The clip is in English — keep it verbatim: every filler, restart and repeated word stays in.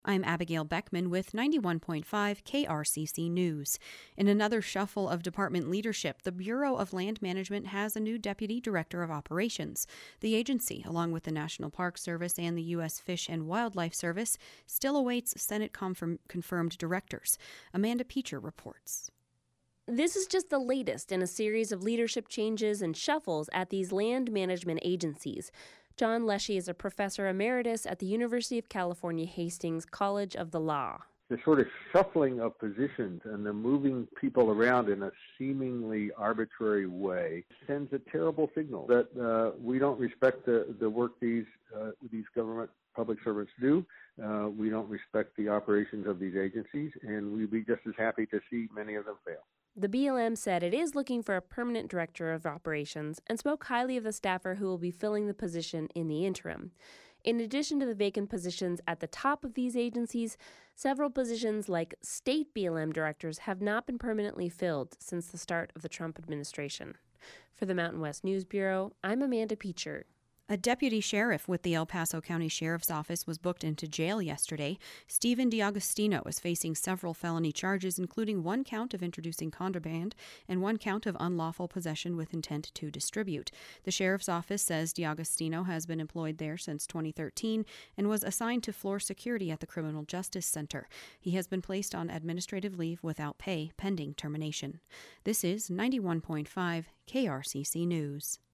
I'm Abigail Beckman with ninety-one point five K R C C News. In another shuffle of department leadership, the Bureau of Land Management has a new Deputy Director of Operations. The agency, along with the National Park Service and the U S Fish and Wildlife Service, still awaits Senate confirm- confirmed directors. Amanda Peacher reports. This is just the latest in a series of leadership changes and shuffles at these land management agencies. John Leshy is a professor emeritus at the University of California, Hastings College of the Law. The sort of shuffling of positions and the moving people around in a seemingly arbitrary way sends a terrible signal that uh, we don't respect the, the work these uh, these government public servants do. Uh, we don't respect the operations of these agencies, and we'd be just as happy to see many of them fail. The B L M said it is looking for a permanent director of operations and spoke highly of the staffer who will be filling the position in the interim. In addition to the vacant positions at the top of these agencies, several positions like state B L M directors have not been permanently filled since the start of the Trump administration. For the Mountain West News Bureau, I'm Amanda Peacher. A deputy sheriff with the El Paso County Sheriff's Office was booked into jail yesterday. Stephen D'Agostino is facing several felony charges, including one count of introducing contraband and one count of unlawful possession with intent to distribute. The sheriff's office says D'Agostino has been employed there since twenty thirteen and was assigned to floor security at the Criminal Justice Center. He has been placed on administrative leave without pay pending termination. This is ninety-one point five K R C C News.